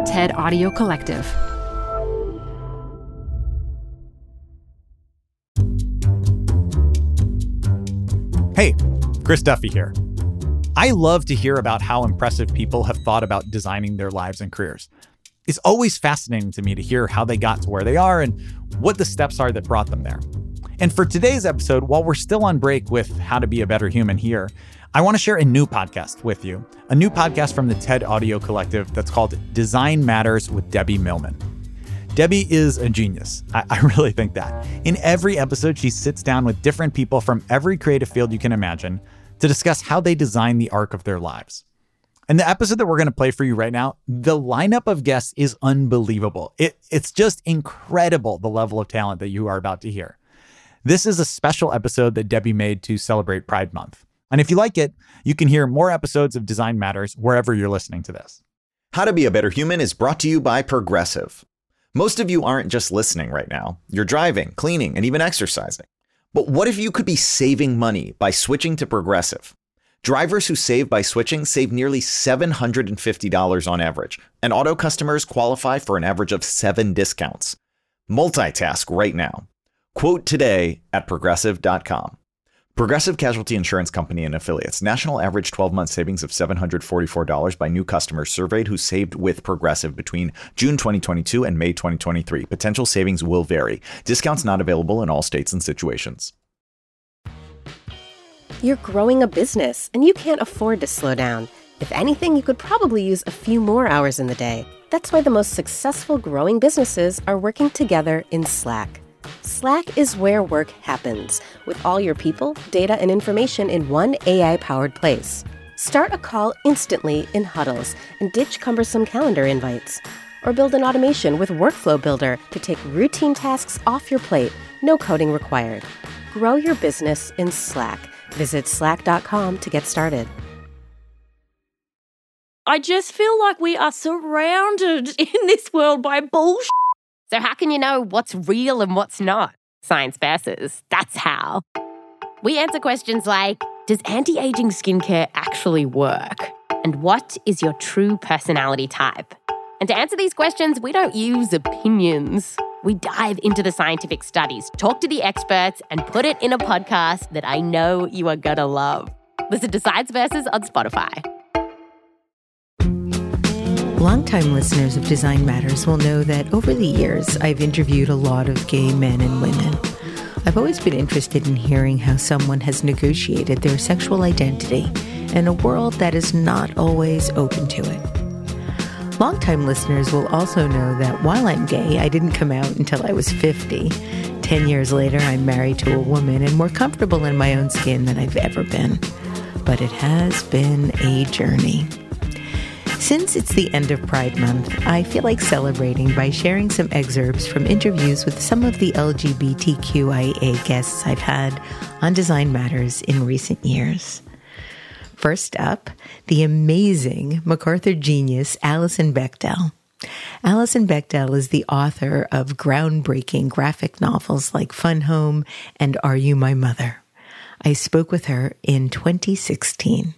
TED Audio Collective. Hey, Chris Duffy here. I love to hear about how impressive people have thought about designing their lives and careers. It's always fascinating to me to hear how they got to where they are and what the steps are that brought them there. And for today's episode, while we're still on break with How to Be a Better Human here, I want to share a new podcast with you, a new podcast from the TED Audio Collective that's called Design Matters with Debbie Millman. Debbie is a genius. I really think that. In every episode, she sits down with different people from every creative field you can imagine to discuss how they design the arc of their lives. And the episode that we're going to play for you right now, the lineup of guests is unbelievable. It's just incredible, the level of talent that you are about to hear. This is a special episode that Debbie made to celebrate Pride Month. And if you like it, you can hear more episodes of Design Matters wherever you're listening to this. How to Be a Better Human is brought to you by Progressive. Most of you aren't just listening right now. You're driving, cleaning, and even exercising. But what if you could be saving money by switching to Progressive? Drivers who save by switching save nearly $750 on average, and auto customers qualify for an average of 7 discounts. Multitask right now. Quote today at Progressive.com. Progressive Casualty Insurance Company and Affiliates. National average 12-month savings of $744 by new customers surveyed who saved with Progressive between June 2022 and May 2023. Potential savings will vary. Discounts not available in all states and situations. You're growing a business, and you can't afford to slow down. If anything, you could probably use a few more hours in the day. That's why the most successful growing businesses are working together in Slack. Slack is where work happens, with all your people, data, and information in one AI-powered place. Start a call instantly in huddles and ditch cumbersome calendar invites. Or build an automation with Workflow Builder to take routine tasks off your plate, no coding required. Grow your business in Slack. Visit slack.com to get started. I just feel like we are surrounded in this world by bullshit. So how can you know what's real and what's not? Science Versus, that's how. We answer questions like, does anti-aging skincare actually work? And what is your true personality type? And to answer these questions, we don't use opinions. We dive into the scientific studies, talk to the experts, and put it in a podcast that I know you are gonna love. Listen to Science Versus on Spotify. Longtime listeners of Design Matters will know that over the years, I've interviewed a lot of gay men and women. I've always been interested in hearing how someone has negotiated their sexual identity in a world that is not always open to it. Longtime listeners will also know that while I'm gay, I didn't come out until I was 50. 10 years later, I'm married to a woman and more comfortable in my own skin than I've ever been. But it has been a journey. Since it's the end of Pride Month, I feel like celebrating by sharing some excerpts from interviews with some of the LGBTQIA guests I've had on Design Matters in recent years. First up, the amazing MacArthur genius Alison Bechdel. Alison Bechdel is the author of groundbreaking graphic novels like Fun Home and Are You My Mother? I spoke with her in 2016.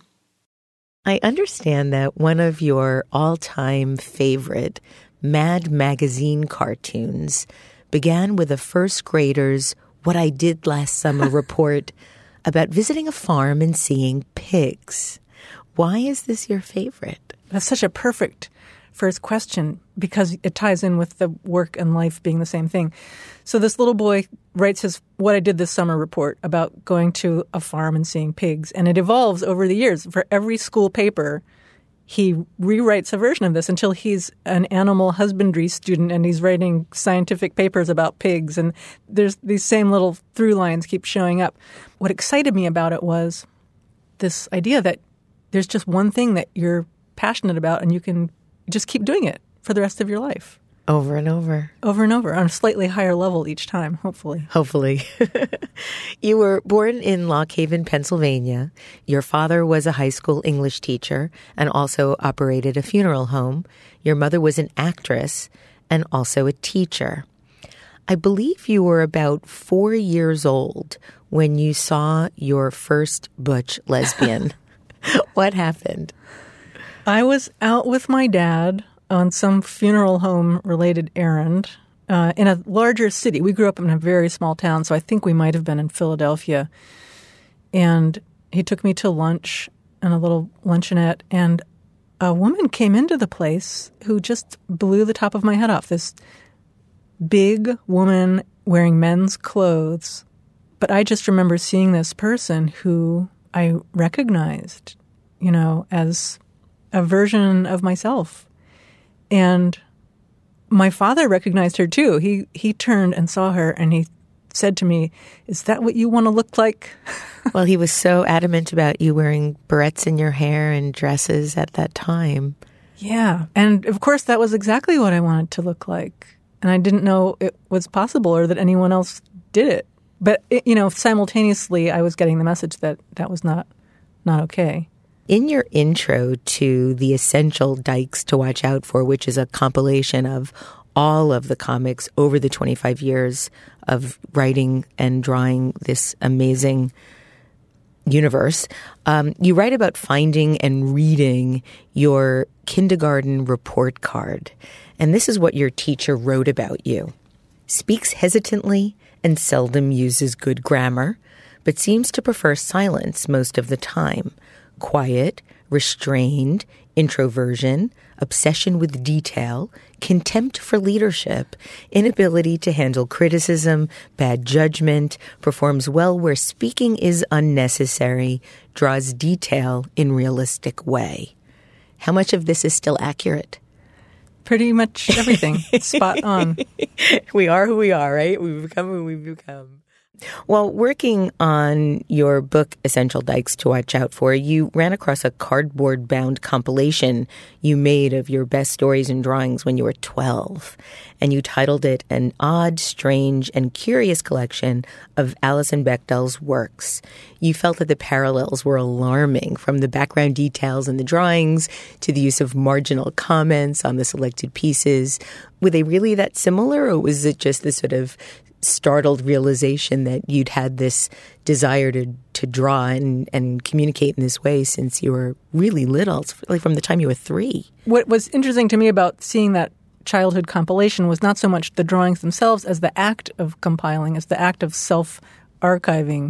I understand that one of your all-time favorite Mad Magazine cartoons began with a first grader's What I Did Last Summer report about visiting a farm and seeing pigs. Why is this your favorite? That's such a perfect first question because it ties in with the work and life being the same thing. So this little boy writes his What I Did This Summer report about going to a farm and seeing pigs. And it evolves over the years. For every school paper, he rewrites a version of this until he's an animal husbandry student and he's writing scientific papers about pigs. And there's these same little through lines keep showing up. What excited me about it was this idea that there's just one thing that you're passionate about and you can just keep doing it for the rest of your life. Over and over. Over and over on a slightly higher level each time, hopefully. Hopefully. You were born in Lock Haven, Pennsylvania. Your father was a high school English teacher and also operated a funeral home. Your mother was an actress and also a teacher. I believe you were about 4 years old when you saw your first butch lesbian. What happened? I was out with my dad on some funeral home related errand in a larger city. We grew up in a very small town, so I think we might have been in Philadelphia. And he took me to lunch in a little luncheonette, and a woman came into the place who just blew the top of my head off. This big woman wearing men's clothes. But I just remember seeing this person who I recognized, as a version of myself. And my father recognized her too. He turned and saw her, and he said to me, "Is that what you want to look like?" Well, he was so adamant about you wearing barrettes in your hair and dresses at that time. Yeah. And of course, that was exactly what I wanted to look like. And I didn't know it was possible or that anyone else did it. But, simultaneously, I was getting the message that that was not okay. In your intro to The Essential Dykes to Watch Out For, which is a compilation of all of the comics over the 25 years of writing and drawing this amazing universe, you write about finding and reading your kindergarten report card. And this is what your teacher wrote about you. Speaks hesitantly and seldom uses good grammar, but seems to prefer silence most of the time. Quiet, restrained, introversion, obsession with detail, contempt for leadership, inability to handle criticism, bad judgment, performs well where speaking is unnecessary, draws detail in realistic way. How much of this is still accurate? Pretty much everything. Spot on. We are who we are, right? We become who we become. While working on your book, Essential Dykes to Watch Out For, you ran across a cardboard-bound compilation you made of your best stories and drawings when you were 12. And you titled it An Odd, Strange, and Curious Collection of Alison Bechdel's Works. You felt that the parallels were alarming, from the background details in the drawings to the use of marginal comments on the selected pieces. Were they really that similar, or was it just this sort of startled realization that you'd had this desire to draw and communicate in this way since you were really little, like from the time you were 3? What was interesting to me about seeing that childhood compilation was not so much the drawings themselves as the act of compiling, as the act of self-archiving,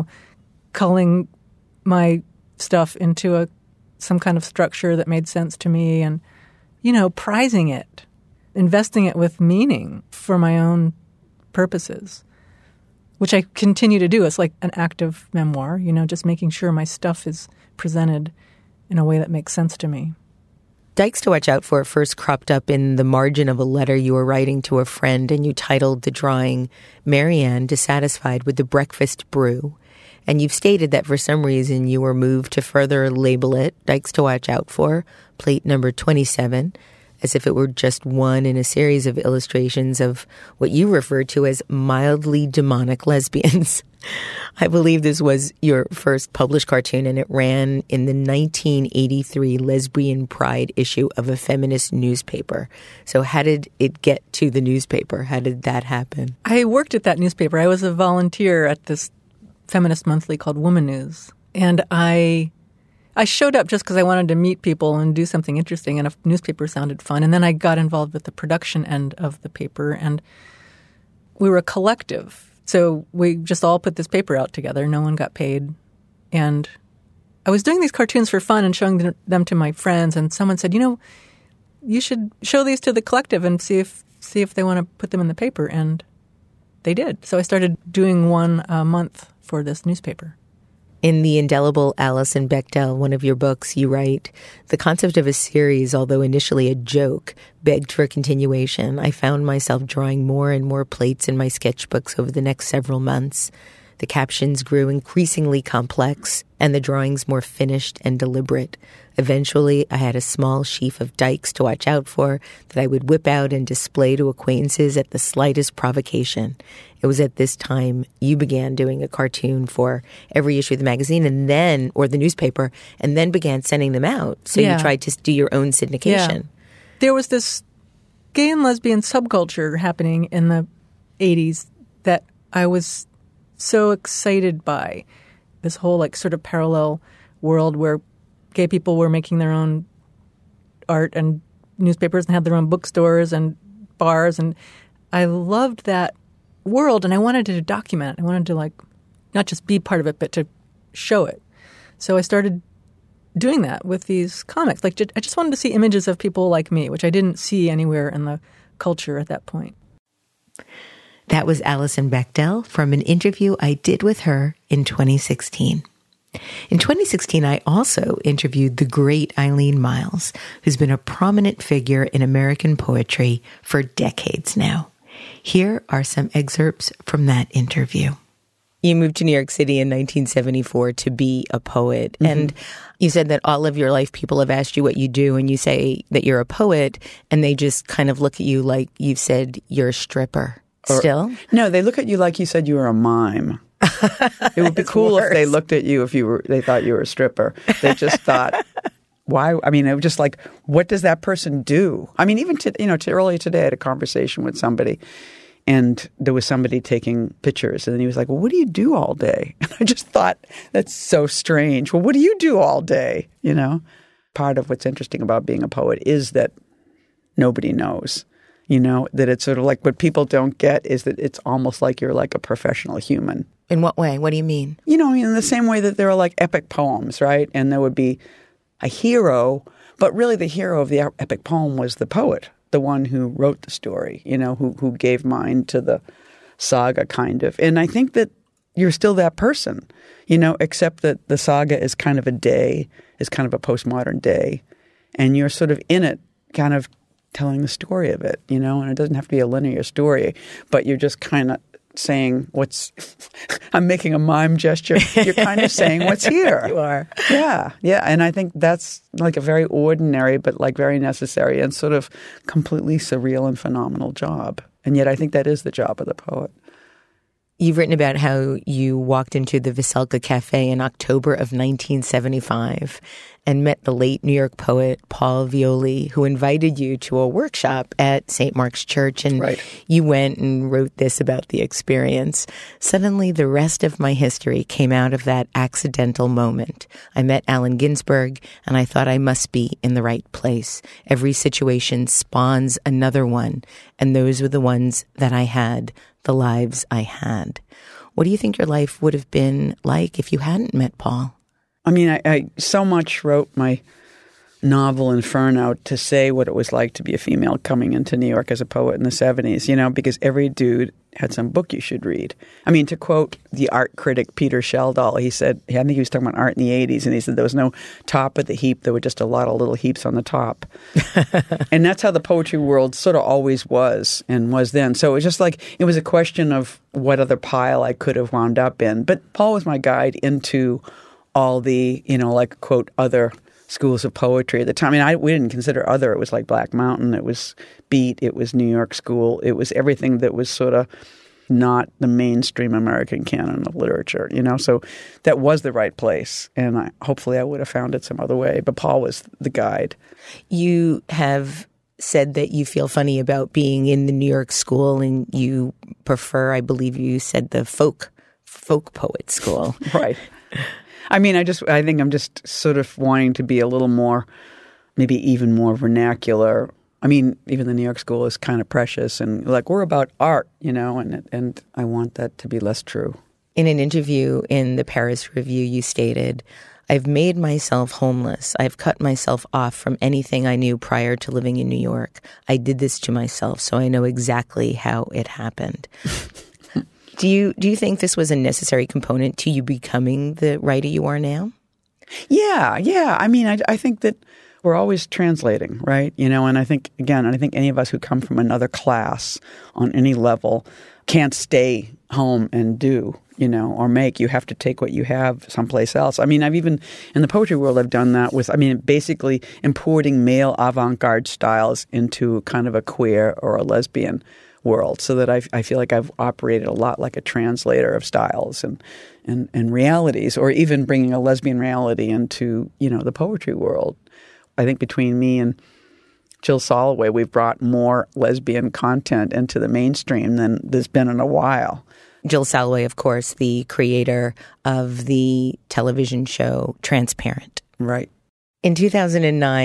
culling my stuff into some kind of structure that made sense to me and, prizing it, investing it with meaning for my own purposes, which I continue to do. It's like an active memoir, just making sure my stuff is presented in a way that makes sense to me. Dykes to Watch Out For first cropped up in the margin of a letter you were writing to a friend, and you titled the drawing, Marianne Dissatisfied with the Breakfast Brew. And you've stated that for some reason you were moved to further label it Dykes to Watch Out For, plate number 27, as if it were just one in a series of illustrations of what you refer to as mildly demonic lesbians. I believe this was your first published cartoon, and it ran in the 1983 Lesbian Pride issue of a feminist newspaper. So how did it get to the newspaper? How did that happen? I worked at that newspaper. I was a volunteer at this feminist monthly called Woman News. And I showed up just because I wanted to meet people and do something interesting, and a newspaper sounded fun. And then I got involved with the production end of the paper, and we were a collective. So we just all put this paper out together. No one got paid. And I was doing these cartoons for fun and showing them to my friends, and someone said, you should show these to the collective and see if they want to put them in the paper. And they did. So I started doing one a month for this newspaper. In The Indelible Alison Bechdel, one of your books, you write, the concept of a series, although initially a joke, begged for a continuation. I found myself drawing more and more plates in my sketchbooks over the next several months. The captions grew increasingly complex, and the drawings more finished and deliberate. Eventually, I had a small sheaf of dykes to watch out for that I would whip out and display to acquaintances at the slightest provocation. It was at this time you began doing a cartoon for every issue of the magazine or the newspaper, and then began sending them out. So you tried to do your own syndication. Yeah. There was this gay and lesbian subculture happening in the 80s that I was so excited by. This whole sort of parallel world where gay people were making their own art and newspapers and had their own bookstores and bars. And I loved that world, and I wanted to document it. I wanted to, like, not just be part of it, but to show it. So I started doing that with these comics. Like, I just wanted to see images of people like me, which I didn't see anywhere in the culture at that point. That was Alison Bechdel from an interview I did with her in 2016. In 2016, I also interviewed the great Eileen Myles, who's been a prominent figure in American poetry for decades now. Here are some excerpts from that interview. You moved to New York City in 1974 to be a poet. Mm-hmm. And you said that all of your life people have asked you what you do, and you say that you're a poet, and they just kind of look at you like you've said you're a stripper. Still? No, they look at you like you said you were a mime. It would be cool if they looked at you they thought you were a stripper. They just thought, why? I mean, it was just like, what does that person do? I mean, even earlier today, I had a conversation with somebody, and there was somebody taking pictures, and then he was like, well, what do you do all day? And I just thought, that's so strange. Well, what do you do all day? You know, part of what's interesting about being a poet is that nobody knows. You know, that it's sort of like what people don't get is that it's almost like you're like a professional human. In what way? What do you mean? You know, in the same way that there are like epic poems, right? And there would be a hero, but really the hero of the epic poem was the poet, the one who wrote the story, you know, who gave mind to the saga kind of. And I think that you're still that person, you know, except that the saga is kind of a day, is kind of a postmodern day. And you're sort of in it, kind of telling the story of it, you know, and it doesn't have to be a linear story, but you're just kind of saying I'm making a mime gesture. You're kind of saying what's here. You are. Yeah. Yeah. And I think that's like a very ordinary, but like very necessary and sort of completely surreal and phenomenal job. And yet I think that is the job of the poet. You've written about how you walked into the Veselka Cafe in October of 1975 and met the late New York poet Paul Violi, who invited you to a workshop at St. Mark's Church. And right. You went and wrote this about the experience. Suddenly, the rest of my history came out of that accidental moment. I met Allen Ginsberg, and I thought I must be in the right place. Every situation spawns another one, and those were the ones that I had, the lives I had. What do you think your life would have been like if you hadn't met Paul? I mean, I so much wrote my novel Inferno to say what it was like to be a female coming into New York as a poet in the 70s, you know, because every dude had some book you should read. I mean, to quote the art critic Peter Sheldall, he said, I think he was talking about art in the 80s, and he said there was no top of the heap. There were just a lot of little heaps on the top. And that's how the poetry world sort of always was and was then. So it was just like, it was a question of what other pile I could have wound up in. But Paul was my guide into all the, you know, like, quote, other schools of poetry at the time. I mean, we didn't consider other. It was like Black Mountain. It was Beat. It was New York School. It was everything that was sort of not the mainstream American canon of literature, you know? So that was the right place. And hopefully I would have found it some other way. But Paul was the guide. You have said that you feel funny about being in the New York School, and you prefer, I believe you said, the folk poet school. Right. I mean, I think I'm just sort of wanting to be a little more, maybe even more vernacular. I mean, even the New York School is kind of precious and like we're about art, you know, and I want that to be less true. In an interview in the Paris Review, you stated, I've made myself homeless. I've cut myself off from anything I knew prior to living in New York. I did this to myself, so I know exactly how it happened. Do you think this was a necessary component to you becoming the writer you are now? Yeah. I mean, I think that we're always translating, right? You know, and I think any of us who come from another class on any level can't stay home and do, you know, or make. You have to take what you have someplace else. I mean, I've even, in the poetry world, I've done that with, basically importing male avant-garde styles into kind of a queer or a lesbian world, so that I feel like I've operated a lot like a translator of styles and realities, or even bringing a lesbian reality into, you know, the poetry world. I think between me and Jill Soloway, we've brought more lesbian content into the mainstream than there's been in a while. Jill Soloway, of course, the creator of the television show Transparent. Right. In 2009,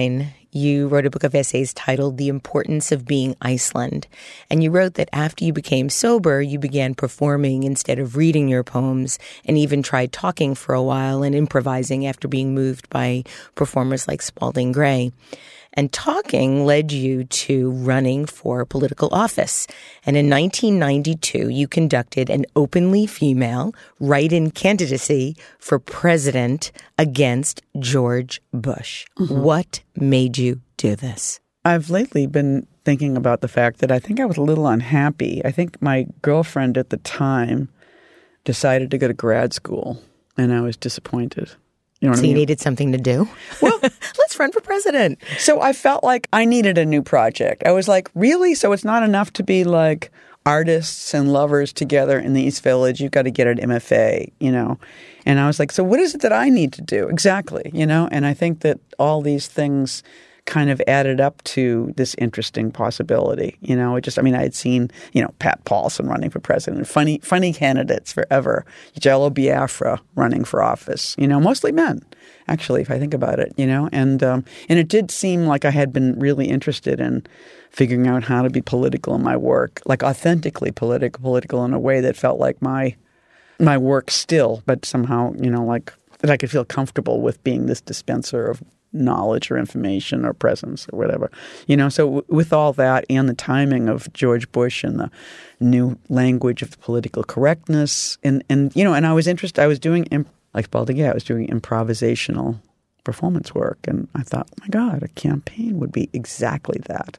you wrote a book of essays titled The Importance of Being Iceland. And you wrote that after you became sober, you began performing instead of reading your poems, and even tried talking for a while and improvising after being moved by performers like Spalding Gray. And talking led you to running for political office. And in 1992, you conducted an openly female write-in candidacy for president against George Bush. Mm-hmm. What made you do this? I've lately been thinking about the fact that I think I was a little unhappy. I think my girlfriend at the time decided to go to grad school, and I was disappointed. You know what I mean? You needed something to do? Well, let's run for president. So I felt like I needed a new project. I was like, really? So it's not enough to be like artists and lovers together in the East Village. You've got to get an MFA, you know? And I was like, so what is it that I need to do? Exactly, you know? And I think that all these things kind of added up to this interesting possibility. You know, I had seen, you know, Pat Paulson running for president, funny candidates forever, Jello Biafra running for office, you know, mostly men, actually, if I think about it, you know, and it did seem like I had been really interested in figuring out how to be political in my work, like authentically political in a way that felt like my work still, but somehow, you know, like that I could feel comfortable with being this dispenser of knowledge or information or presence or whatever. You know, so with all that and the timing of George Bush and the new language of political correctness and you know, and I was interested, I was doing, like Spalding, I was doing improvisational performance work, and I thought, oh my God, a campaign would be exactly that.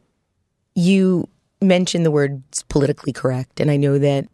You mentioned the word politically correct, and I know that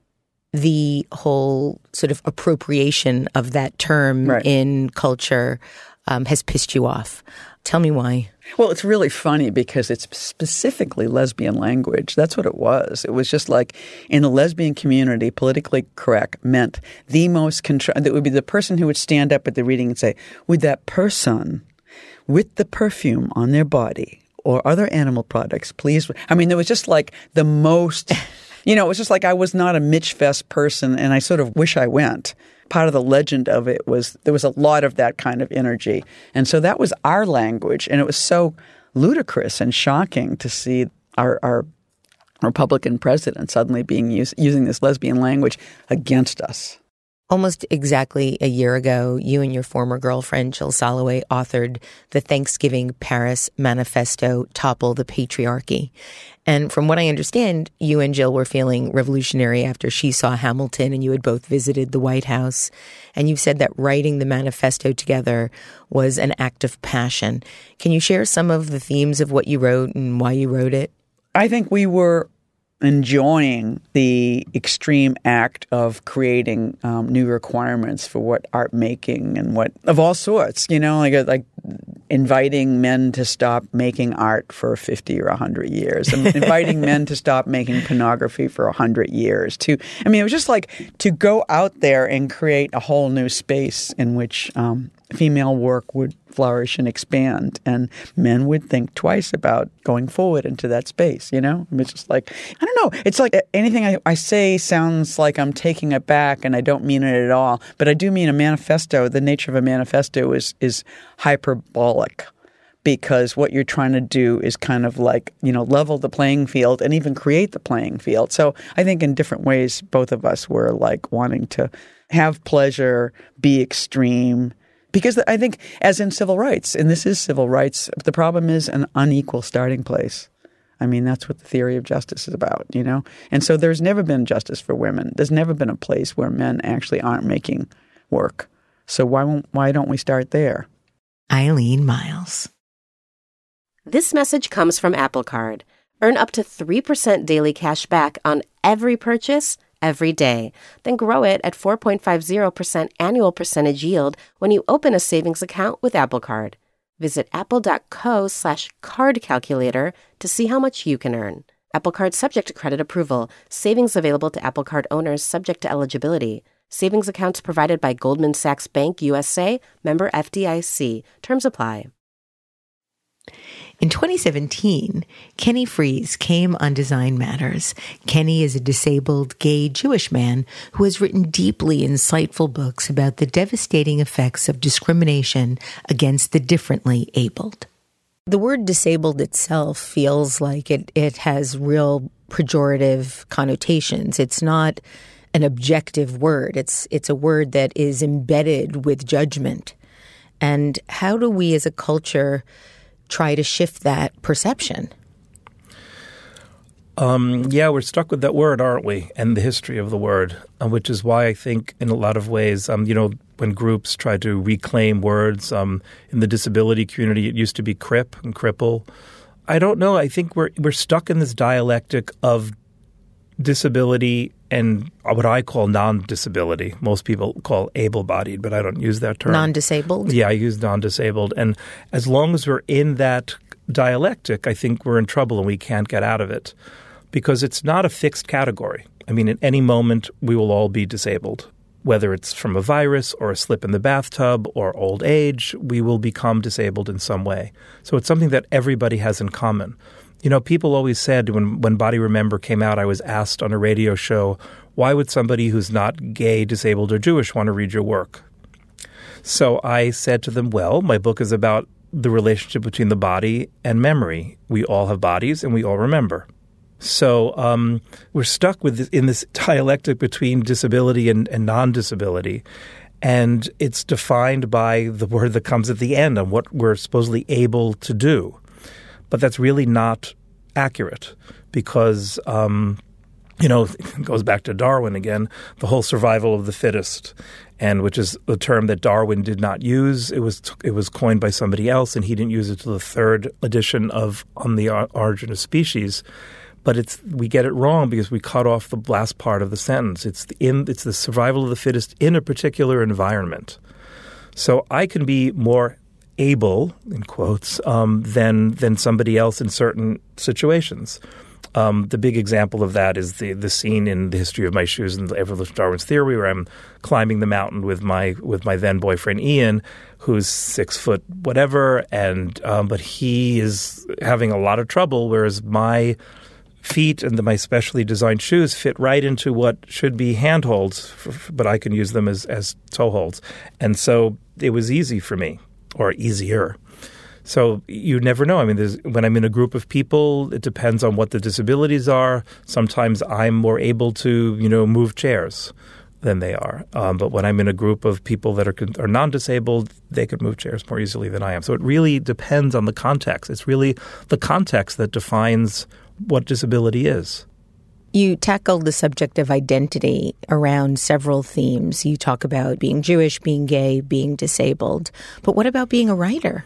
the whole sort of appropriation of that term in culture has pissed you off. Tell me why. Well, it's really funny because it's specifically lesbian language. That's what it was. It was just like in the lesbian community, politically correct meant the most that would be the person who would stand up at the reading and say, would that person with the perfume on their body or other animal products, please. I mean, there was just like the most, you know, it was just like I was not a Mitch Fest person, and I sort of wish I went. Part of the legend of it was there was a lot of that kind of energy. And so that was our language. And it was so ludicrous and shocking to see our Republican president suddenly being using this lesbian language against us. Almost exactly a year ago, you and your former girlfriend, Jill Soloway, authored the Thanksgiving Paris Manifesto, Topple the Patriarchy. And from what I understand, you and Jill were feeling revolutionary after she saw Hamilton, and you had both visited the White House. And you've said that writing the manifesto together was an act of passion. Can you share some of the themes of what you wrote and why you wrote it? I think we were enjoying the extreme act of creating new requirements for what art making and what of all sorts, you know, like inviting men to stop making art for 50 or 100 years, and inviting men to stop making pornography for 100 years. It was just like to go out there and create a whole new space in which female work would flourish and expand, and men would think twice about going forward into that space, you know? It's just like, I don't know. It's like anything I say sounds like I'm taking it back, and I don't mean it at all. But I do mean a manifesto. The nature of a manifesto is hyperbolic, because what you're trying to do is kind of like, you know, level the playing field and even create the playing field. So I think in different ways, both of us were like wanting to have pleasure, be extreme. Because I think, as in civil rights, and this is civil rights, the problem is an unequal starting place. I mean, that's what the theory of justice is about, you know? And so there's never been justice for women. There's never been a place where men actually aren't making work. So why don't we start there? Eileen Miles. This message comes from Apple Card. Earn up to 3% daily cash back on every purchase every day. Then grow it at 4.50% annual percentage yield when you open a savings account with Apple Card. Visit apple.co/card calculator to see how much you can earn. Apple Card subject to credit approval. Savings available to Apple Card owners subject to eligibility. Savings accounts provided by Goldman Sachs Bank USA, member FDIC. Terms apply. In 2017, Kenny Freas came on Design Matters. Kenny is a disabled gay Jewish man who has written deeply insightful books about the devastating effects of discrimination against the differently abled. The word disabled itself feels like it has real pejorative connotations. It's not an objective word. It's a word that is embedded with judgment. And how do we as a culture try to shift that perception? Yeah, we're stuck with that word, aren't we? And the history of the word, which is why I think in a lot of ways, when groups try to reclaim words in the disability community, it used to be crip and cripple. I don't know. I think we're stuck in this dialectic of disability and what I call non-disability. Most people call able-bodied, but I don't use that term. Non-disabled? Yeah, I use non-disabled. And as long as we're in that dialectic, I think we're in trouble and we can't get out of it because it's not a fixed category. I mean, at any moment, we will all be disabled. Whether it's from a virus or a slip in the bathtub or old age, we will become disabled in some way. So it's something that everybody has in common. People always said when Body Remember came out, I was asked on a radio show, why would somebody who's not gay, disabled, or Jewish want to read your work? So I said to them, well, my book is about the relationship between the body and memory. We all have bodies and we all remember. So we're stuck in this dialectic between disability and non-disability. And it's defined by the word that comes at the end on what we're supposedly able to do. But that's really not accurate because, it goes back to Darwin again, the whole survival of the fittest, and which is a term that Darwin did not use. It was coined by somebody else, and he didn't use it till the third edition of On the Origin of Species. But we get it wrong because we cut off the last part of the sentence. It's the survival of the fittest in a particular environment. So I can be more able, in quotes, than somebody else in certain situations. The big example of that is the scene in The History of My Shoes and the Evolution of Darwin's Theory where I'm climbing the mountain with my then boyfriend Ian, who's 6 foot whatever, and but he is having a lot of trouble, whereas my feet and my specially designed shoes fit right into what should be handholds, but I can use them as toe holds. And so it was easy for me, or easier. So you never know. I mean, when I'm in a group of people, it depends on what the disabilities are. Sometimes I'm more able to, move chairs than they are. But when I'm in a group of people that are non-disabled, they could move chairs more easily than I am. So it really depends on the context. It's really the context that defines what disability is. You tackled the subject of identity around several themes. You talk about being Jewish, being gay, being disabled. But what about being a writer?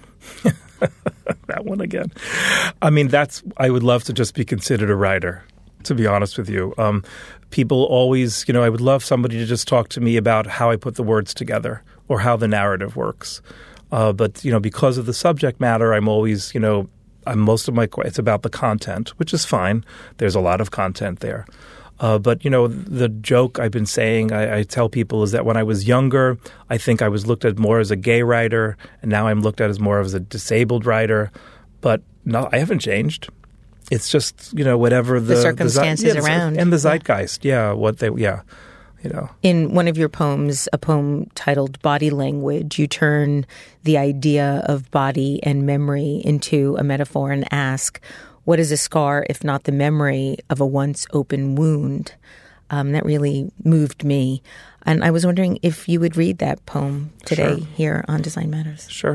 That one again. I mean, I would love to just be considered a writer, to be honest with you. People always, I would love somebody to just talk to me about how I put the words together or how the narrative works. But because of the subject matter, I'm always, it's about the content, which is fine. There's a lot of content there. But, the joke I've been saying, I tell people is that when I was younger, I think I was looked at more as a gay writer, and now I'm looked at as more as a disabled writer. But no, I haven't changed. It's just, whatever the circumstances around. And the zeitgeist. In one of your poems, a poem titled Body Language, you turn the idea of body and memory into a metaphor and ask, what is a scar if not the memory of a once open wound? That really moved me. And I was wondering if you would read that poem today here on Design Matters. Sure.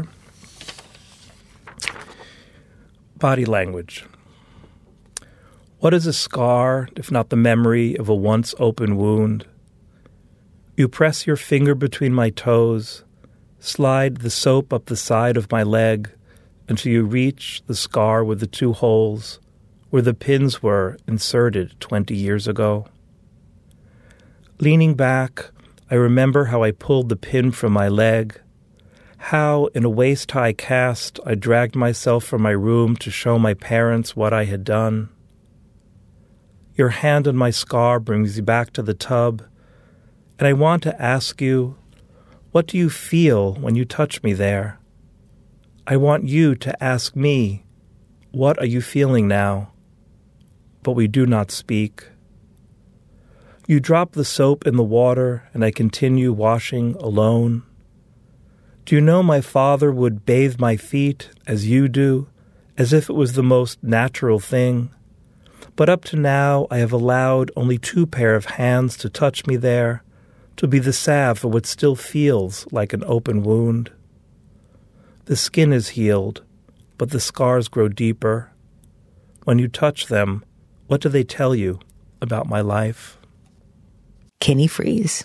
Body language. What is a scar if not the memory of a once open wound? You press your finger between my toes, slide the soap up the side of my leg until you reach the scar with the 2 holes where the pins were inserted 20 years ago. Leaning back, I remember how I pulled the pin from my leg, how in a waist-high cast I dragged myself from my room to show my parents what I had done. Your hand on my scar brings you back to the tub, and I want to ask you, what do you feel when you touch me there? I want you to ask me, what are you feeling now? But we do not speak. You drop the soap in the water, and I continue washing alone. Do you know my father would bathe my feet as you do, as if it was the most natural thing. But up to now, I have allowed only 2 pair of hands to touch me there, to be the salve for what still feels like an open wound. The skin is healed, but the scars grow deeper. When you touch them, what do they tell you about my life? Kenny Freas.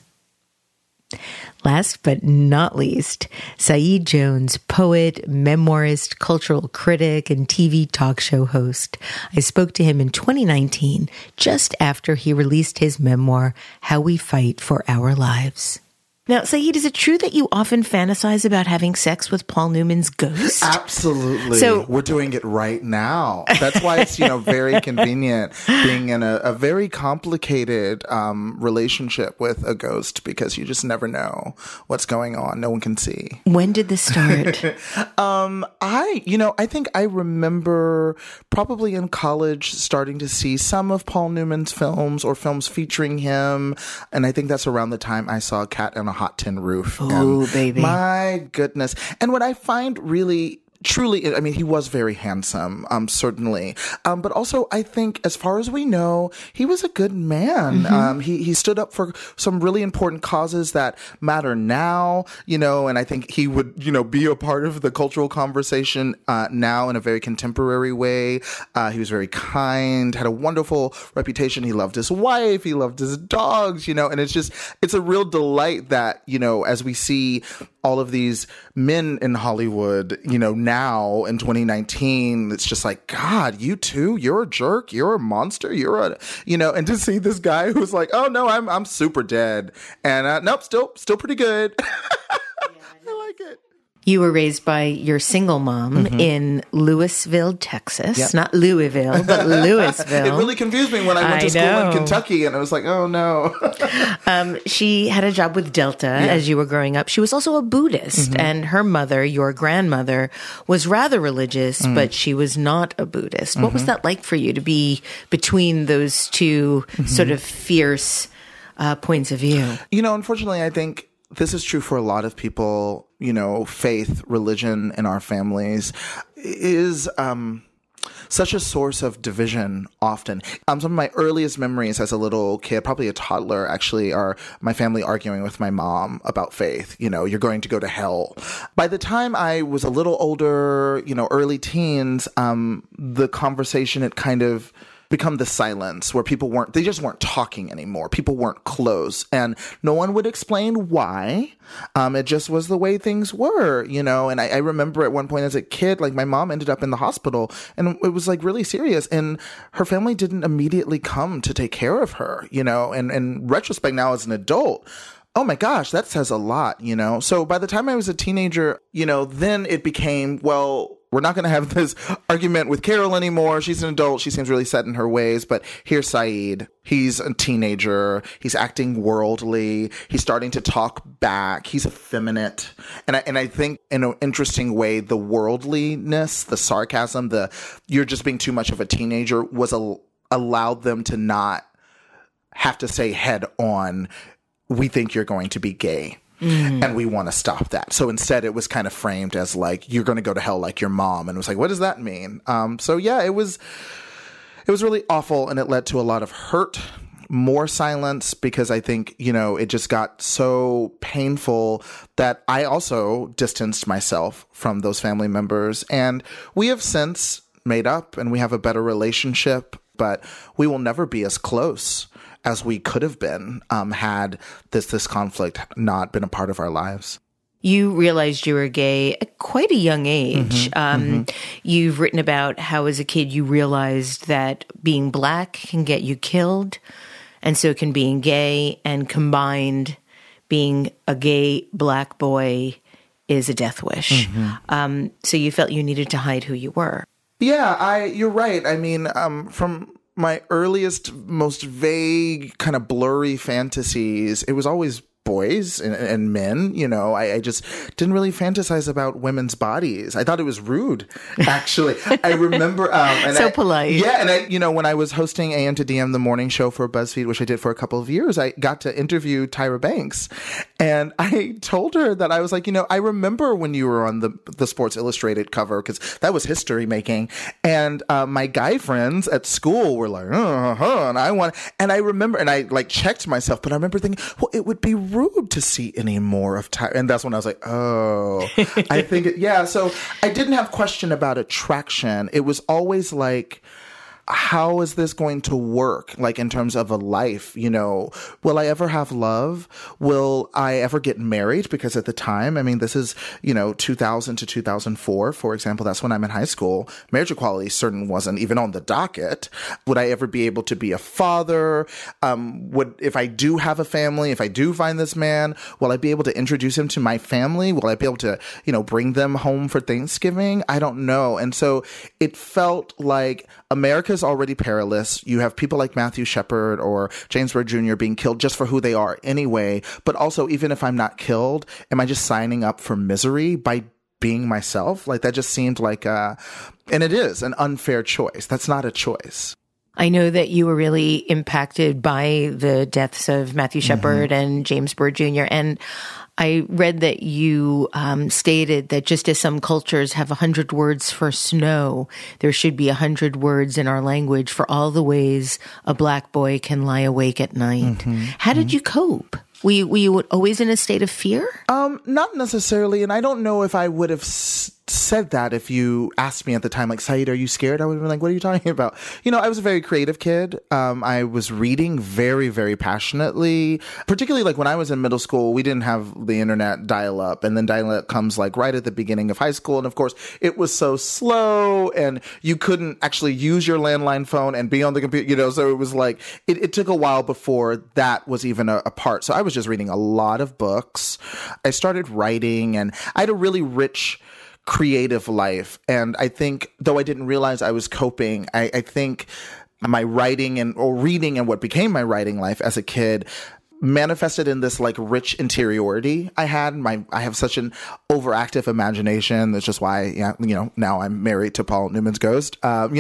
Last but not least, Saeed Jones, poet, memoirist, cultural critic, and TV talk show host. I spoke to him in 2019, just after he released his memoir, How We Fight for Our Lives. Now, Saeed, is it true that you often fantasize about having sex with Paul Newman's ghost? Absolutely. So, we're doing it right now. That's why it's, very convenient being in a very complicated relationship with a ghost, because you just never know what's going on. No one can see. When did this start? I think I remember probably in college starting to see some of Paul Newman's films or films featuring him. And I think that's around the time I saw Cat on a Hot Tin Roof. Oh, baby. My goodness. And what I find really truly, I mean, he was very handsome, certainly. But also, I think, as far as we know, he was a good man. Mm-hmm. He stood up for some really important causes that matter now, and I think he would, be a part of the cultural conversation now in a very contemporary way. He was very kind, had a wonderful reputation. He loved his wife. He loved his dogs, and it's a real delight that, as we see all of these men in Hollywood, now in 2019, it's just like, God, you too, you're a jerk, you're a monster, and to see this guy who's like, oh no, I'm super dead. And nope, still pretty good. I like it. You were raised by your single mom in Louisville, Texas. Yep. Not Louisville, but Louisville. It really confused me when I went to school in Kentucky, and I was like, oh no. She had a job with Delta as you were growing up. She was also a Buddhist, and her mother, your grandmother, was rather religious, but she was not a Buddhist. What was that like for you to be between those two sort of fierce points of view? Unfortunately, I think this is true for a lot of people. Faith, religion in our families is such a source of division often. Some of my earliest memories as a little kid, probably a toddler actually, are my family arguing with my mom about faith. You're going to go to hell. By the time I was a little older, early teens, the conversation had kind of become the silence where people they just weren't talking anymore. People weren't close, and no one would explain why. It just was the way things were, and I remember at one point as a kid, like my mom ended up in the hospital, and it was like really serious, and her family didn't immediately come to take care of her, and in retrospect now as an adult, oh my gosh, that says a lot, So by the time I was a teenager, then it became, well, we're not going to have this argument with Carol anymore. She's an adult. She seems really set in her ways. But here's Saeed. He's a teenager. He's acting worldly. He's starting to talk back. He's effeminate. And I think in an interesting way, the worldliness, the sarcasm, you're just being too much of a teenager allowed them to not have to say head on, we think you're going to be gay. And we want to stop that. So instead, it was kind of framed as like, you're going to go to hell like your mom. And it was like, what does that mean? So yeah, it was really awful. And it led to a lot of hurt, more silence, because I think, it just got so painful that I also distanced myself from those family members. And we have since made up and we have a better relationship, but we will never be as close as we could have been had this conflict not been a part of our lives. You realized you were gay at quite a young age. You've written about how as a kid you realized that being Black can get you killed, and so can being gay, and combined being a gay Black boy is a death wish. So you felt you needed to hide who you were. Yeah, you're right. I mean, from my earliest, most vague, kind of blurry fantasies, it was always boys and men. You know, I just didn't really fantasize about women's bodies. I thought it was rude, actually. I remember... polite. Yeah, and when I was hosting AM to DM, the morning show for BuzzFeed, which I did for a couple of years, I got to interview Tyra Banks. And I told her that I was like, I remember when you were on the Sports Illustrated cover, because that was history making. And my guy friends at school were like, and I remember, and I like checked myself, but I remember thinking, well, it would be rude to see any more of Tyra. And that's when I was like, oh, I think, so I didn't have question about attraction. It was always like, how is this going to work? Like in terms of a life, will I ever have love? Will I ever get married? Because at the time, I mean, this is, 2000 to 2004, for example, that's when I'm in high school. Marriage equality certainly wasn't even on the docket. Would I ever be able to be a father? If I do have a family, if I do find this man, will I be able to introduce him to my family? Will I be able to, bring them home for Thanksgiving? I don't know. And so it felt like America's already perilous. You have people like Matthew Shepard or James Byrd Jr. being killed just for who they are anyway. But also, even if I'm not killed, am I just signing up for misery by being myself? Like that just seemed like and it is an unfair choice. That's not a choice. I know that you were really impacted by the deaths of Matthew Shepard and James Byrd Jr. And I read that you stated that just as some cultures have 100 words for snow, there should be 100 words in our language for all the ways a Black boy can lie awake at night. How did you cope? Were you always in a state of fear? Not necessarily. And I don't know if I would have said that if you asked me at the time, like, Saeed, are you scared? I would have been like, what are you talking about? I was a very creative kid. I was reading very, very passionately, particularly like when I was in middle school, we didn't have the internet dial-up, and then dial-up comes like right at the beginning of high school. And of course, it was so slow and you couldn't actually use your landline phone and be on the computer, so it was like, it took a while before that was even a part. So I was just reading a lot of books. I started writing, and I had a really rich creative life. And I think, though I didn't realize I was coping, I think my writing or reading and what became my writing life as a kid manifested in this like rich interiority I had. I have such an overactive imagination. That's just why, now I'm married to Paul Newman's ghost.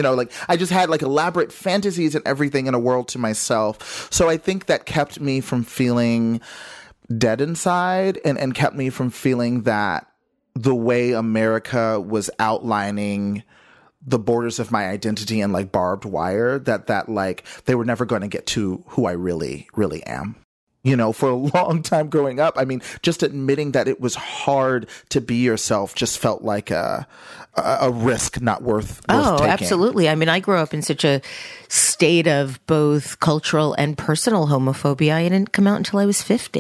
I just had like elaborate fantasies and everything in a world to myself. So I think that kept me from feeling dead inside and kept me from feeling that the way America was outlining the borders of my identity and like barbed wire, that like they were never going to get to who I really, really am. For a long time growing up, I mean, just admitting that it was hard to be yourself just felt like a risk not worth taking. Absolutely. I mean, I grew up in such a state of both cultural and personal homophobia. I didn't come out until I was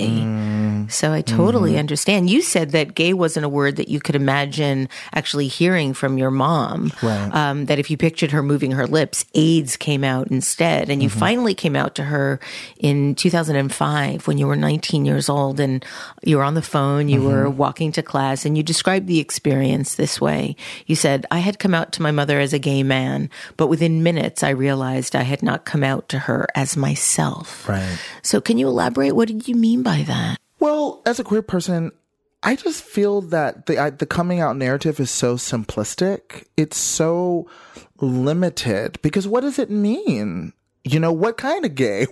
50. So I totally understand. You said that gay wasn't a word that you could imagine actually hearing from your mom. Right. That if you pictured her moving her lips, AIDS came out instead. And you finally came out to her in 2005 when you were 19 years old, and you were on the phone, you were walking to class, and you described the experience this way. You said, I had come out to my mother as a gay man, but within minutes I realized I had not come out to her as myself. Right. So can you elaborate? What did you mean by that? Well, as a queer person, I just feel that the coming out narrative is so simplistic. It's so limited, because what does it mean? What kind of gay?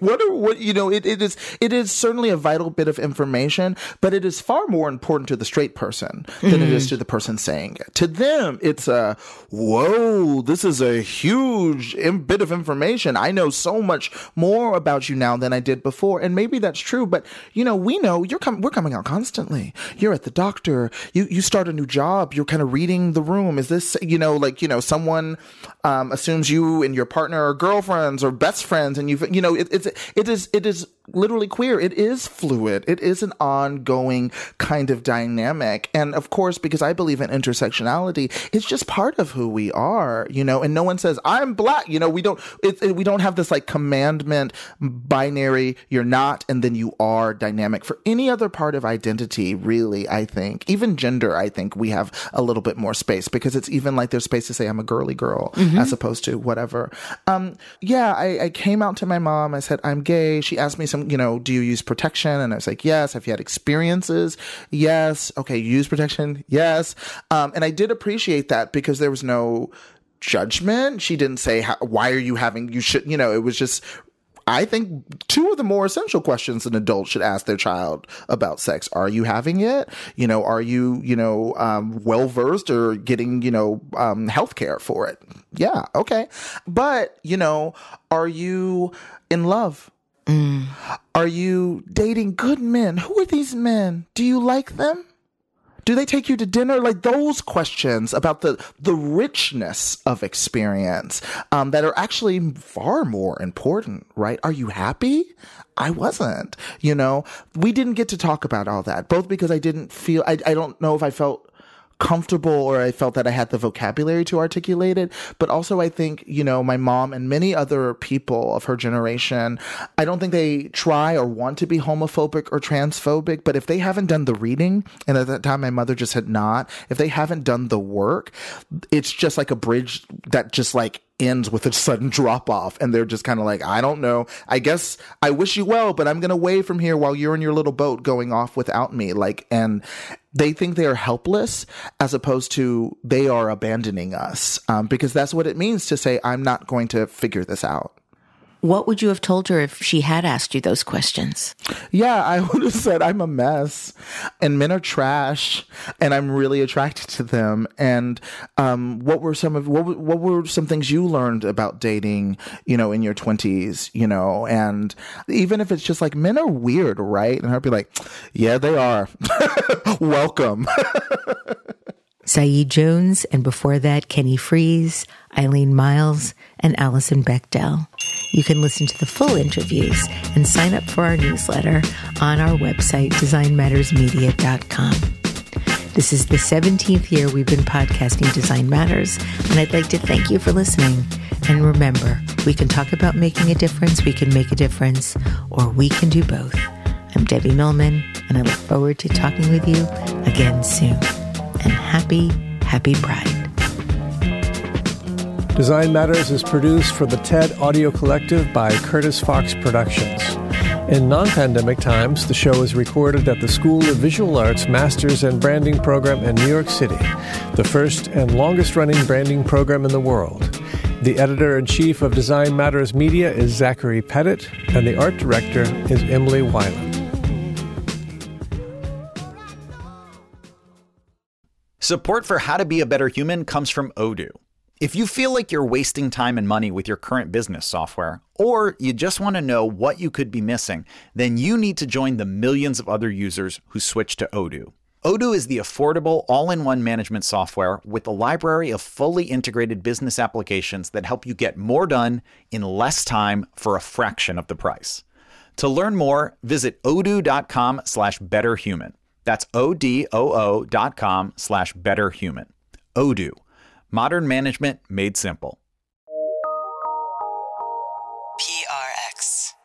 It is certainly a vital bit of information, but it is far more important to the straight person than it is to the person saying it. To them, it's whoa, this is a huge bit of information. I know so much more about you now than I did before. And maybe that's true, but we know we're coming out constantly. You're at the doctor. You start a new job. You're kind of reading the room. Is this, someone assumes you and your partner are girlfriends or best friends, and it is literally queer. It is fluid. It is an ongoing kind of dynamic. And of course, because I believe in intersectionality, it's just part of who we are, and no one says I'm Black. We don't have this like commandment binary, you're not and then you are dynamic for any other part of identity, really. I think even gender, I think we have a little bit more space, because it's even like there's space to say I'm a girly girl as opposed to whatever. I came out to my mom. I said, I'm gay. She asked me some some, do you use protection? And I was like, yes. Have you had experiences? Yes. Okay. You use protection? Yes. And I did appreciate that because there was no judgment. She didn't say, why are you having, you should, it was just, I think, two of the more essential questions an adult should ask their child about sex. Are you having it? Are you, well-versed or getting, health care for it? Yeah. Okay. But, are you in love? Are you dating good men? Who are these men? Do you like them? Do they take you to dinner? Like those questions about the richness of experience that are actually far more important, right? Are you happy? I wasn't, we didn't get to talk about all that, both because I didn't feel, I don't know if I felt comfortable or I felt that I had the vocabulary to articulate it. But also I think, my mom and many other people of her generation, I don't think they try or want to be homophobic or transphobic, but if they haven't done the reading, and at that time my mother just had not, if they haven't done the work, it's just like a bridge that just like ends with a sudden drop off. And they're just kind of like, I don't know. I guess I wish you well, but I'm going to wave from here while you're in your little boat going off without me. And they think they are helpless as opposed to they are abandoning us. Because that's what it means to say, I'm not going to figure this out. What would you have told her if she had asked you those questions? Yeah, I would have said I'm a mess and men are trash and I'm really attracted to them. And what were some things you learned about dating, in your 20s, and even if it's just like men are weird, right? And I'd be like, yeah, they are. Welcome. Saeed Jones, and before that, Kenny Freeze, Eileen Miles, and Alison Bechdel. You can listen to the full interviews and sign up for our newsletter on our website, designmattersmedia.com. This is the 17th year we've been podcasting Design Matters, and I'd like to thank you for listening. And remember, we can talk about making a difference, we can make a difference, or we can do both. I'm Debbie Millman, and I look forward to talking with you again soon. And happy Pride. Design Matters is produced for the TED Audio Collective by Curtis Fox Productions. In non-pandemic times, the show is recorded at the School of Visual Arts Masters and Branding Program in New York City, the first and longest-running branding program in the world. The editor-in-chief of Design Matters Media is Zachary Pettit, and the art director is Emily Weiland. Support for How to Be a Better Human comes from Odoo. If you feel like you're wasting time and money with your current business software, or you just want to know what you could be missing, then you need to join the millions of other users who switch to Odoo. Odoo is the affordable, all-in-one management software with a library of fully integrated business applications that help you get more done in less time for a fraction of the price. To learn more, visit odoo.com/betterhuman. That's odoo.com/betterhuman. Odoo. Modern management made simple. PRX.